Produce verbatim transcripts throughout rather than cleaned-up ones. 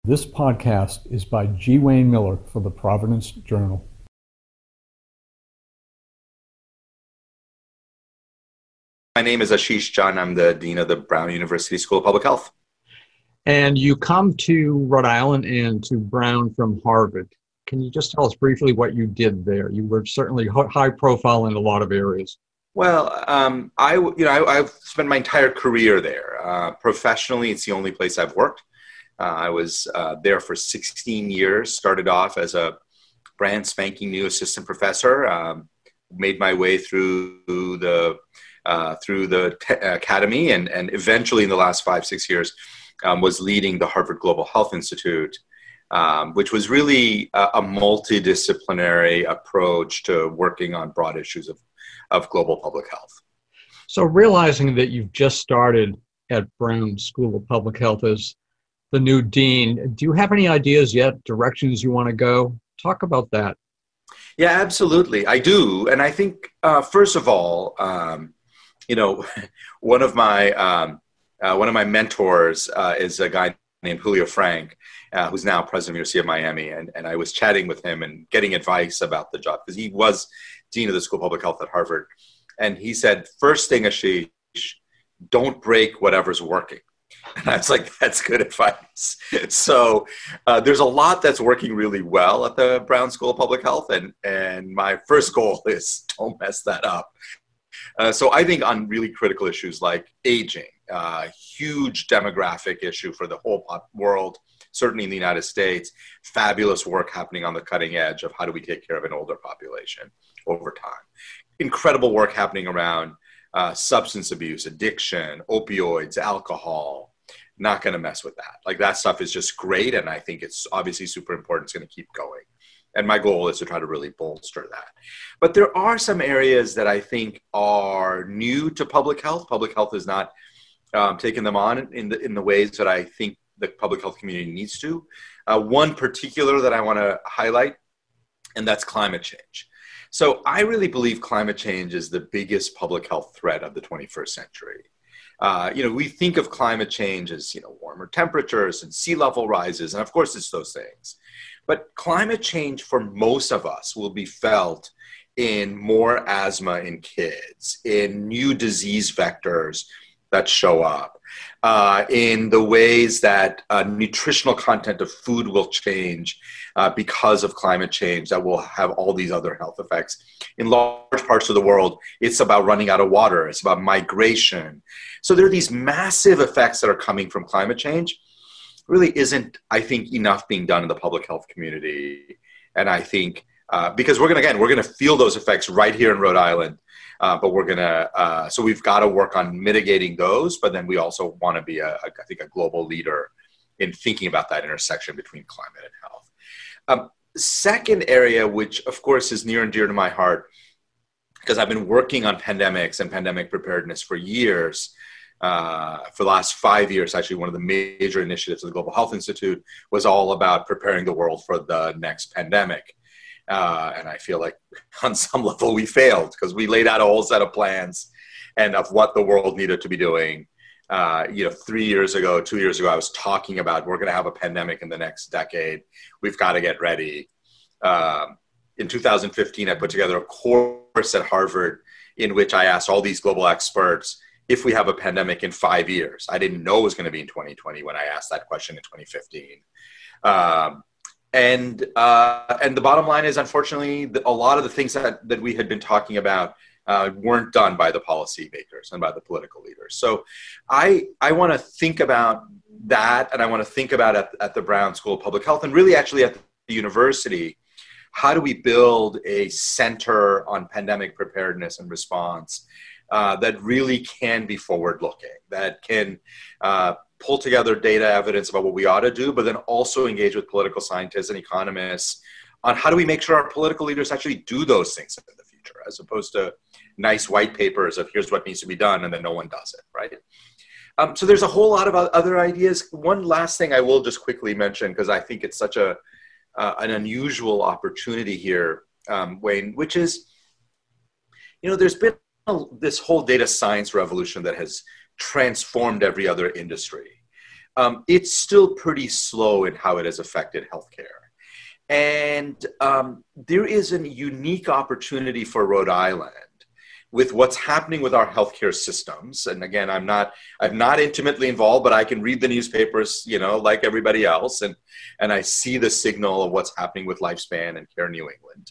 This podcast is by G. Wayne Miller for the Providence Journal. My name is Ashish Chand. I'm the Dean of the Brown University School of Public Health. And you come to Rhode Island and to Brown from Harvard. Can you just tell us briefly what you did there? You were certainly high profile in a lot of areas. Well, um, I, you know, I, I've spent my entire career there. Uh, professionally, it's the only place I've worked. Uh, I was uh, there for sixteen years, started off as a brand spanking new assistant professor, um, made my way through the uh, through the te- academy, and, and eventually in the last five, six years um, was leading the Harvard Global Health Institute, um, which was really a, a multidisciplinary approach to working on broad issues of, of global public health. So realizing that you've just started at Brown School of Public Health as the new dean, do you have any ideas yet, directions you want to go? Talk about that. Yeah, absolutely. I do. And I think, uh, first of all, um, you know, one of my um, uh, one of my mentors uh, is a guy named Julio Frank, uh, who's now president of the University of Miami. And, and I was chatting with him and getting advice about the job because he was dean of the School of Public Health at Harvard. And he said, first thing, Ashish, don't break whatever's working. And I was like, that's good advice. So uh, there's a lot that's working really well at the Brown School of Public Health. And, and my first goal is don't mess that up. Uh, so I think on really critical issues like aging, uh, huge demographic issue for the whole pop world, certainly in the United States, fabulous work happening on the cutting edge of how do we take care of an older population over time. Incredible work happening around Uh, substance abuse, addiction, opioids, alcohol. Not going to mess with that. Like that stuff is just great. And I think it's obviously super important. It's going to keep going. And my goal is to try to really bolster that. But there are some areas that I think are new to public health. Public health is not um, taking them on in the, in the ways that I think the public health community needs to. Uh, one particular that I want to highlight, and that's climate change. So I really believe climate change is the biggest public health threat of the twenty-first century. Uh, you know, we think of climate change as, you know, warmer temperatures and sea level rises. And of course it's those things. But climate change for most of us will be felt in more asthma in kids, in new disease vectors that show up, uh, in the ways that uh, nutritional content of food will change uh, because of climate change that will have all these other health effects. In large parts of the world, it's about running out of water. It's about migration. So there are these massive effects that are coming from climate change. Really isn't, I think, enough being done in the public health community. And I think, uh, because we're going to, again, we're going to feel those effects right here in Rhode Island. Uh, but we're going to, uh, so we've got to work on mitigating those, but then we also want to be, a, a, I think, a global leader in thinking about that intersection between climate and health. Um, second area, which of course is near and dear to my heart, because I've been working on pandemics and pandemic preparedness for years, uh, for the last five years, actually, one of the major initiatives of the Global Health Institute was all about preparing the world for the next pandemic. Uh, and I feel like on some level we failed because we laid out a whole set of plans and of what the world needed to be doing. Uh, you know, three years ago, two years ago, I was talking about we're going to have a pandemic in the next decade. We've got to get ready. Um, in two thousand fifteen, I put together a course at Harvard in which I asked all these global experts if we have a pandemic in five years. I didn't know it was going to be in twenty twenty when I asked that question in twenty fifteen. Um, And uh, and the bottom line is, unfortunately, the, a lot of the things that, that we had been talking about uh, weren't done by the policymakers and by the political leaders. So I I want to think about that, and I want to think about at, at the Brown School of Public Health, and really actually at the university, how do we build a center on pandemic preparedness and response uh, that really can be forward-looking, that can uh, pull together data evidence about what we ought to do, but then also engage with political scientists and economists on how do we make sure our political leaders actually do those things in the future, as opposed to nice white papers of here's what needs to be done and then no one does it, right? Um, so there's a whole lot of other ideas. One last thing I will just quickly mention, because I think it's such a uh, an unusual opportunity here, um, Wayne, which is, you know, there's been a, this whole data science revolution that has transformed every other industry. um, it's still pretty slow in how it has affected healthcare. And um, there is a unique opportunity for Rhode Island with what's happening with our healthcare systems. And again, I'm not, I'm not intimately involved, but I can read the newspapers, you know, like everybody else. And, and I see the signal of what's happening with Lifespan and Care New England.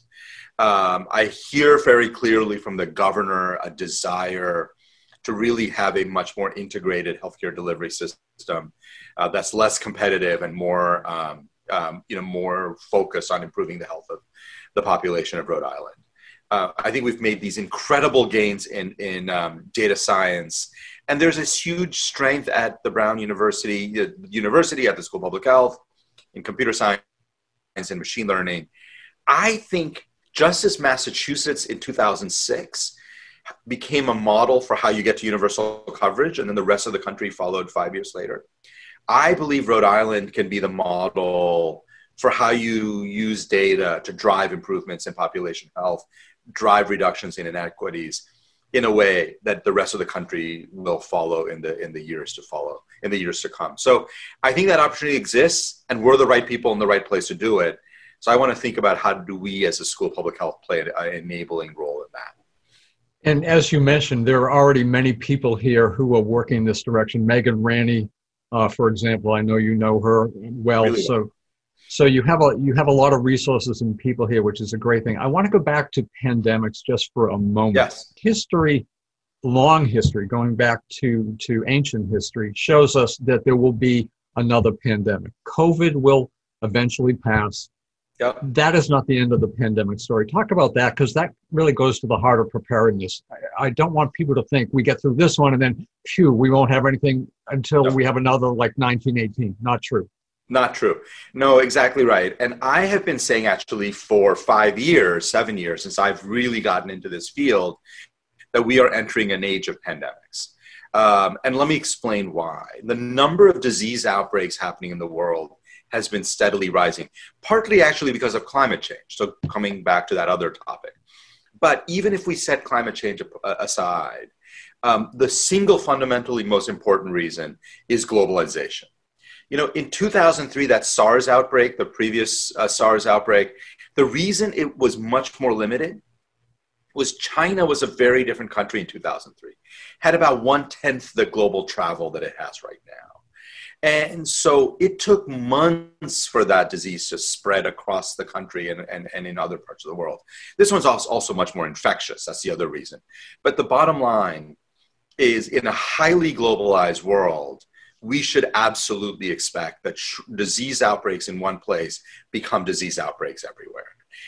Um, I hear very clearly from the governor a desire to really have a much more integrated healthcare delivery system uh, that's less competitive and more, um, um, you know, more focused on improving the health of the population of Rhode Island. Uh, I think we've made these incredible gains in, in um, data science. And there's this huge strength at the Brown University, uh, University at the School of Public Health, in computer science and machine learning. I think just as Massachusetts in two thousand six became a model for how you get to universal coverage, and then the rest of the country followed five years later, I believe Rhode Island can be the model for how you use data to drive improvements in population health, drive reductions in inequities in a way that the rest of the country will follow in the in the years to follow, in the years to come. So I think that opportunity exists, and we're the right people in the right place to do it. So I want to think about how do we as a school of public health play an enabling role in that. And as you mentioned, there are already many people here who are working in this direction. Megan Ranney, uh, for example, I know you know her well. Really so well. So you have a you have a lot of resources and people here, which is a great thing. I want to go back to pandemics just for a moment. Yes. History, long history, going back to, to ancient history, shows us that there will be another pandemic. COVID will eventually pass. Yep. That is not the end of the pandemic story. Talk about that, because that really goes to the heart of preparedness. I, I don't want people to think we get through this one and then, phew, we won't have anything until No. we have another like nineteen eighteen. Not true. Not true. No, exactly right. And I have been saying actually for five years, seven years, since I've really gotten into this field, that we are entering an age of pandemics. Um, and let me explain why. The number of disease outbreaks happening in the world has been steadily rising, partly actually because of climate change. So coming back to that other topic. But even if we set climate change aside, um, the single fundamentally most important reason is globalization. You know, in two thousand three, that SARS outbreak, the previous uh, SARS outbreak, the reason it was much more limited was China was a very different country in two thousand three, had about one-tenth the global travel that it has right now. And so it took months for that disease to spread across the country and, and, and in other parts of the world. This one's also, also much more infectious. That's the other reason. But the bottom line is, in a highly globalized world, we should absolutely expect that sh- disease outbreaks in one place become disease outbreaks everywhere.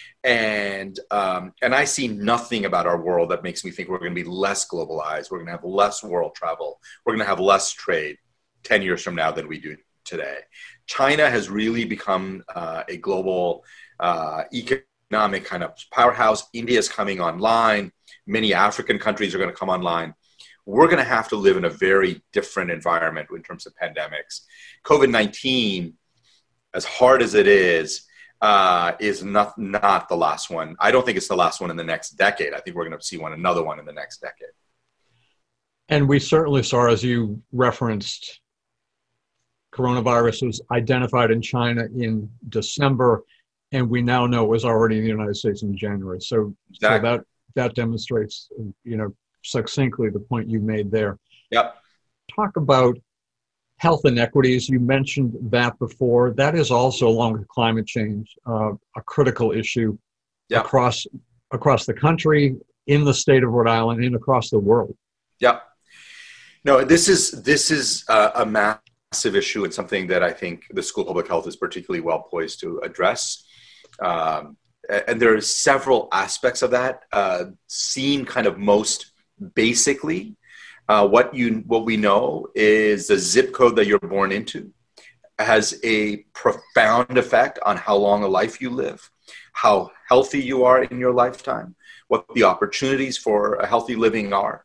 And um, and I see nothing about our world that makes me think we're going to be less globalized. We're going to have less world travel. We're going to have less trade ten years from now than we do today. China has really become uh, a global uh, economic kind of powerhouse. India is coming online. Many African countries are going to come online. We're going to have to live in a very different environment in terms of pandemics. COVID nineteen, as hard as it is, uh, is not, not the last one. I don't think it's the last one in the next decade. I think we're going to see one, another one in the next decade. And we certainly saw, as you referenced, coronavirus was identified in China in December, and we now know it was already in the United States in January. So, Exactly. so that, that demonstrates, you know, succinctly the point you made there. Yep. Talk about health inequities. You mentioned that before. That is also, along with climate change, uh, a critical issue Yep. across across the country, in the state of Rhode Island, and across the world. Yep. No, this is this is a, a massive issue, and something that I think the School of Public Health is particularly well poised to address. Um, and there are several aspects of that. Uh, seen kind of most basically, uh, what you what we know is the zip code that you're born into has a profound effect on how long a life you live, how healthy you are in your lifetime, what the opportunities for a healthy living are.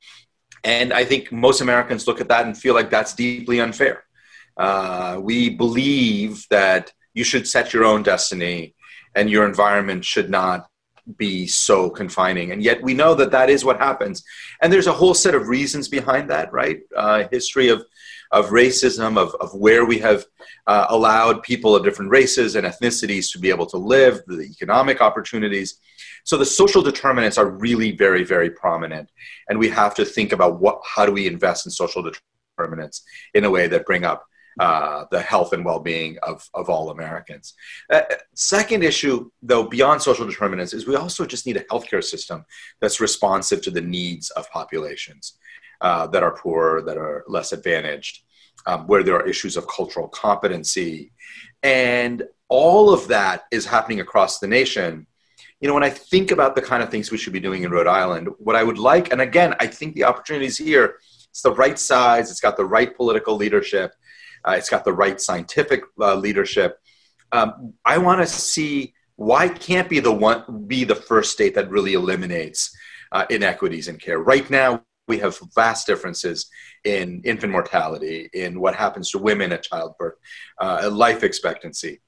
And I think most Americans look at that and feel like that's deeply unfair. Uh, we believe that you should set your own destiny and your environment should not be so confining. And yet we know that that is what happens. And there's a whole set of reasons behind that, right? Uh, history of, of racism, of, of where we have uh, allowed people of different races and ethnicities to be able to live, the economic opportunities. So the social determinants are really very, very prominent. And we have to think about what, how do we invest in social determinants in a way that bring up uh, the health and well-being of, of all Americans. Uh, second issue, though, beyond social determinants, is we also just need a healthcare system that's responsive to the needs of populations uh, that are poorer, that are less advantaged, um, where there are issues of cultural competency. And all of that is happening across the nation. You know, when I think about the kind of things we should be doing in Rhode Island, what I would like, and again, I think the opportunity is here. It's the right size. It's got the right political leadership. Uh, it's got the right scientific uh, leadership. Um, I want to see why can't be the one be the first state that really eliminates uh, inequities in care. Right now, we have vast differences in infant mortality, in what happens to women at childbirth, uh, life expectancy.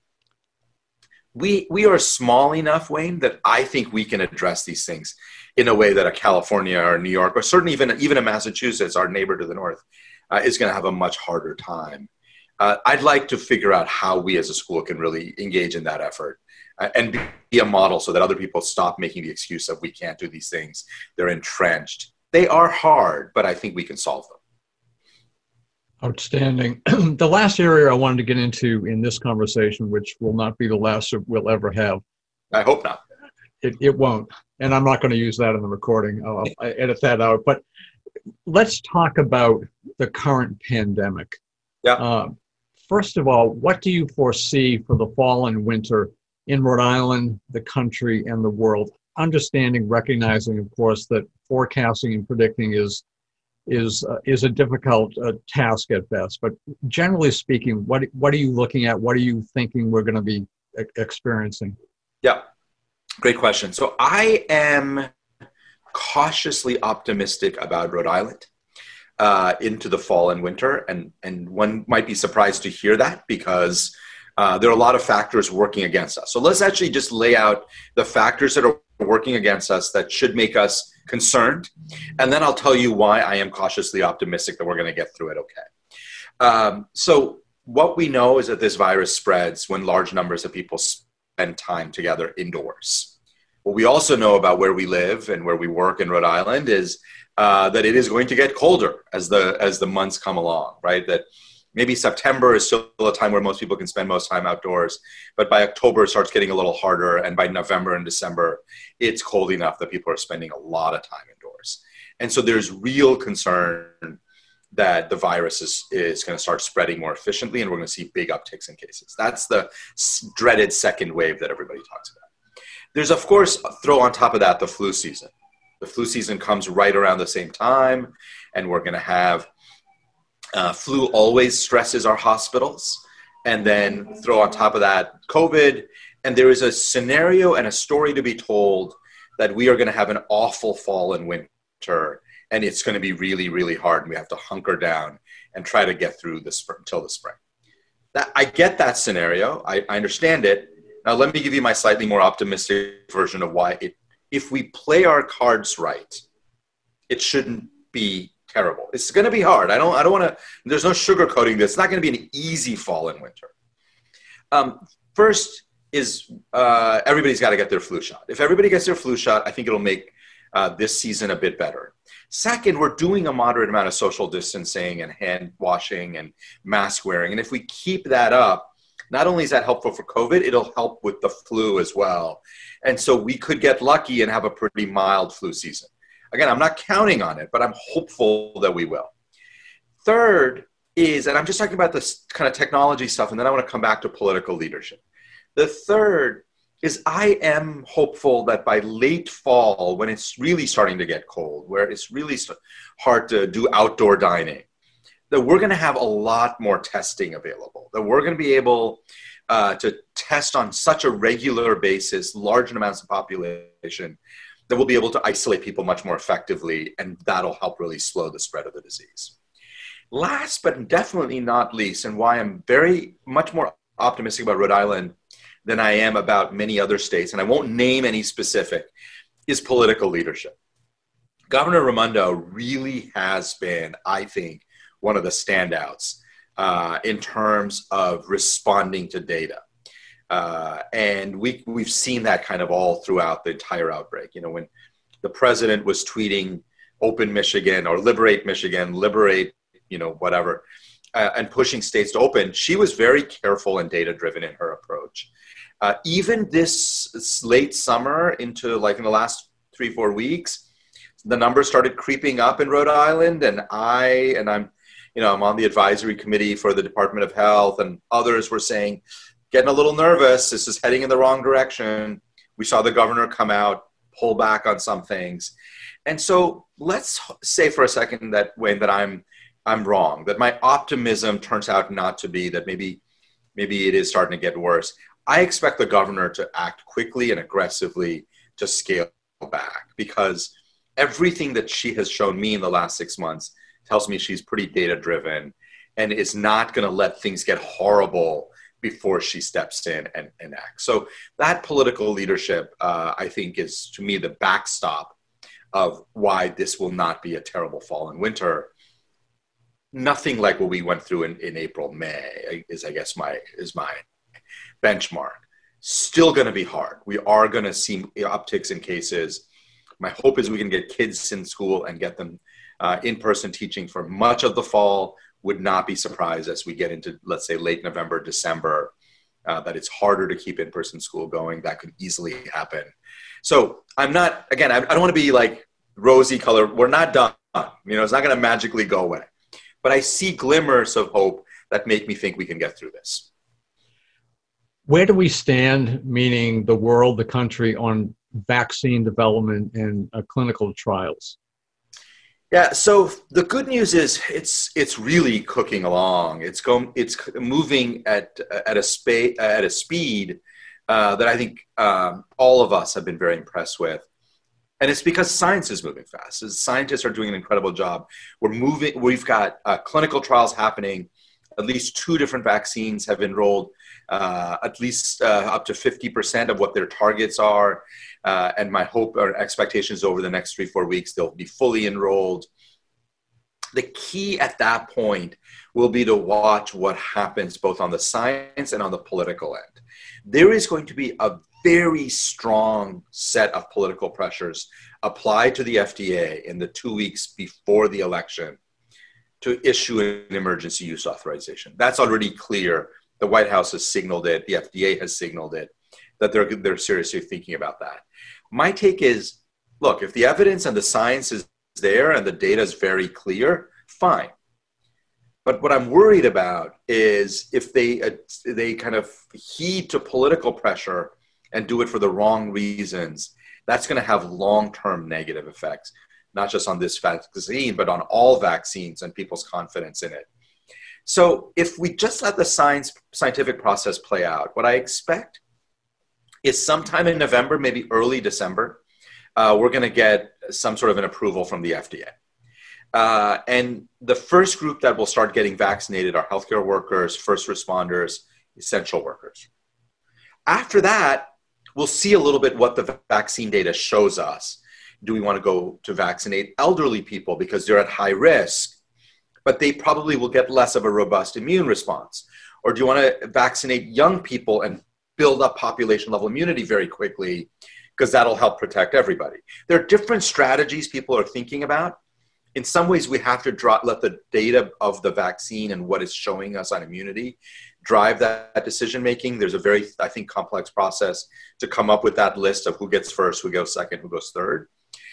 We, we are small enough, Wayne, that I think we can address these things in a way that a California or New York, or certainly even, even a Massachusetts, our neighbor to the north, uh, is going to have a much harder time. Uh, I'd like to figure out how we as a school can really engage in that effort uh, and be a model so that other people stop making the excuse of we can't do these things. They're entrenched. They are hard, but I think we can solve them. Outstanding. The last area I wanted to get into in this conversation, which will not be the last we'll ever have. I hope not. It, it won't. And I'm not going to use that in the recording. I'll, I'll edit that out. But let's talk about the current pandemic. Yeah. Uh, first of all, what do you foresee for the fall and winter in Rhode Island, the country, and the world? Understanding, recognizing, of course, that forecasting and predicting is is uh, is a difficult uh, task at best. But generally speaking, what what are you looking at? What are you thinking we're going to be e- experiencing? Yeah, great question. So I am cautiously optimistic about Rhode Island uh, into the fall and winter. And, and one might be surprised to hear that because uh, there are a lot of factors working against us. So let's actually just lay out the factors that are working against us that should make us concerned. And then I'll tell you why I am cautiously optimistic that we're going to get through it okay. Um, so what we know is that this virus spreads when large numbers of people spend time together indoors. What we also know about where we live and where we work in Rhode Island is uh, that it is going to get colder as the as the months come along, right? That maybe September is still a time where most people can spend most time outdoors, but by October it starts getting a little harder, and by November and December, it's cold enough that people are spending a lot of time indoors. And so there's real concern that the virus is, is going to start spreading more efficiently, and we're going to see big upticks in cases. That's the dreaded second wave that everybody talks about. There's, of course, throw on top of that the flu season. The flu season comes right around the same time, and we're going to have uh, flu always stresses our hospitals, and then throw on top of that COVID. And there is a scenario and a story to be told that we are going to have an awful fall and winter, and it's going to be really, really hard, and we have to hunker down and try to get through the spring until the spring. That, I get that scenario. I, I understand it. Now, let me give you my slightly more optimistic version of why it, if we play our cards right, it shouldn't be terrible. It's going to be hard. I don't, I don't want to, there's no sugarcoating this. It's not going to be an easy fall and winter. Um, first is uh, everybody's got to get their flu shot. If everybody gets their flu shot, I think it'll make uh, this season a bit better. Second, we're doing a moderate amount of social distancing and hand washing and mask wearing. And if we keep that up, not only is that helpful for COVID, it'll help with the flu as well. And so we could get lucky and have a pretty mild flu season. Again, I'm not counting on it, but I'm hopeful that we will. Third is, and I'm just talking about this kind of technology stuff, and then I want to come back to political leadership. The third is I am hopeful that by late fall, when it's really starting to get cold, where it's really hard to do outdoor dining, that we're going to have a lot more testing available, that we're going to be able uh, to test on such a regular basis, large amounts of population, that we'll be able to isolate people much more effectively, and that'll help really slow the spread of the disease. Last, but definitely not least, and why I'm very much more optimistic about Rhode Island than I am about many other states, and I won't name any specific, is political leadership. Governor Raimondo really has been, I think, one of the standouts uh, in terms of responding to data. Uh, and we, we've seen that kind of all throughout the entire outbreak. You know, when the president was tweeting open Michigan or liberate Michigan, liberate, you know, whatever, uh, and pushing states to open, she was very careful and data-driven in her approach. Uh, even this, this late summer into like in the last three, four weeks, the numbers started creeping up in Rhode Island, and I, and I'm, you know, I'm on the advisory committee for the Department of Health, and others were saying, getting a little nervous, this is heading in the wrong direction. We saw the governor come out, pull back on some things. And so let's say for a second that, Wayne, that I'm, I'm wrong, that my optimism turns out not to be, that maybe, maybe it is starting to get worse. I expect the governor to act quickly and aggressively to scale back, because everything that she has shown me in the last six months tells me she's pretty data-driven and is not going to let things get horrible before she steps in and, and acts. So that political leadership, uh, I think, is, to me, the backstop of why this will not be a terrible fall and winter. Nothing like what we went through in, in April, May is, I guess, my is my benchmark. Still going to be hard. We are going to see upticks in cases. My hope is we can get kids in school and get them uh, in-person teaching for much of the fall. Would not be surprised as we get into, let's say, late November, December, uh, that it's harder to keep in-person school going. That could easily happen. So I'm not, again, I, I don't want to be like rosy color. We're not done. You know, it's not going to magically go away. But I see glimmers of hope that make me think we can get through this. Where do we stand, meaning the world, the country, on vaccine development and uh, clinical trials? Yeah, so the good news is it's it's really cooking along. It's going, it's moving at at a spa- at a speed uh, that I think um, all of us have been very impressed with, and it's because science is moving fast. As scientists are doing an incredible job. We're moving. We've got uh, clinical trials happening. At least two different vaccines have enrolled. Uh, at least uh, up to fifty percent of what their targets are. Uh, and my hope or expectations over the next three, four weeks, they'll be fully enrolled. The key at that point will be to watch what happens both on the science and on the political end. There is going to be a very strong set of political pressures applied to the F D A in the two weeks before the election to issue an emergency use authorization. That's already clear. The White House has signaled it. The F D A has signaled it, that they're, they're seriously thinking about that. My take is, look, if the evidence and the science is there and the data is very clear, fine. But what I'm worried about is if they, uh, they kind of heed to political pressure and do it for the wrong reasons, that's going to have long-term negative effects, not just on this vaccine, but on all vaccines and people's confidence in it. So if we just let the science, scientific process play out, what I expect is sometime in November, maybe early December, uh, we're going to get some sort of an approval from the F D A. Uh, and the first group that will start getting vaccinated are healthcare workers, first responders, essential workers. After that, we'll see a little bit what the vaccine data shows us. Do we want to go to vaccinate elderly people because they're at high risk, but they probably will get less of a robust immune response? Or do you want to vaccinate young people and build up population level immunity very quickly, because that'll help protect everybody? There are different strategies people are thinking about. In some ways, we have to draw, let the data of the vaccine and what it's showing us on immunity drive that, that decision-making. There's a very, I think, complex process to come up with that list of who gets first, who goes second, who goes third.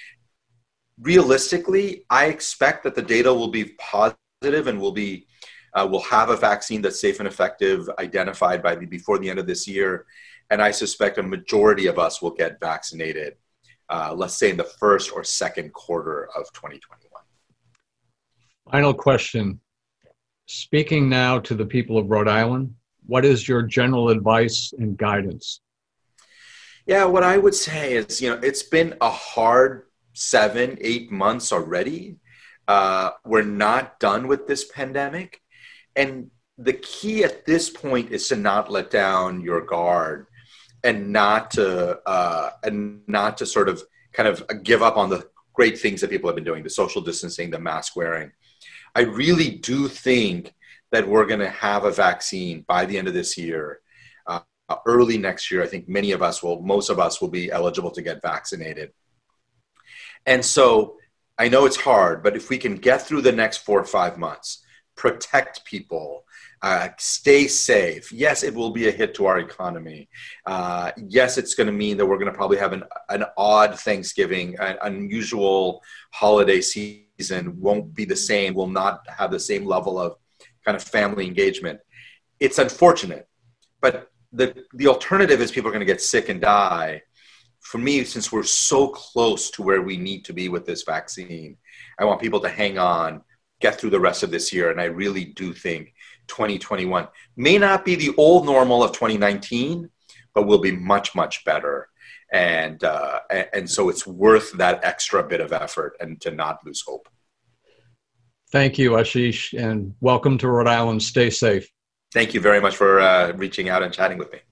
Realistically, I expect that the data will be positive and will be Uh, we'll have a vaccine that's safe and effective, identified by the, before the end of this year. And I suspect a majority of us will get vaccinated, uh, let's say in the first or second quarter of twenty twenty-one. Final question. Speaking now to the people of Rhode Island, what is your general advice and guidance? Yeah, what I would say is, you know, it's been a hard seven, eight months already. Uh, we're not done with this pandemic. And the key at this point is to not let down your guard and not to uh, and not to sort of kind of give up on the great things that people have been doing, the social distancing, the mask wearing. I really do think that we're going to have a vaccine by the end of this year. Uh, early next year, I think many of us will, most of us will be eligible to get vaccinated. And so I know it's hard, but if we can get through the next four or five months, protect people, uh, stay safe. Yes, it will be a hit to our economy. Uh, yes, it's going to mean that we're going to probably have an, an odd Thanksgiving, an unusual holiday season, won't be the same, will not have the same level of kind of family engagement. It's unfortunate, but the, the alternative is people are going to get sick and die. For me, since we're so close to where we need to be with this vaccine, I want people to hang on, get through the rest of this year. And I really do think twenty twenty-one may not be the old normal of twenty nineteen, but will be much, much better. And, uh, and so it's worth that extra bit of effort and to not lose hope. Thank you, Ashish, and welcome to Rhode Island. Stay safe. Thank you very much for uh, reaching out and chatting with me.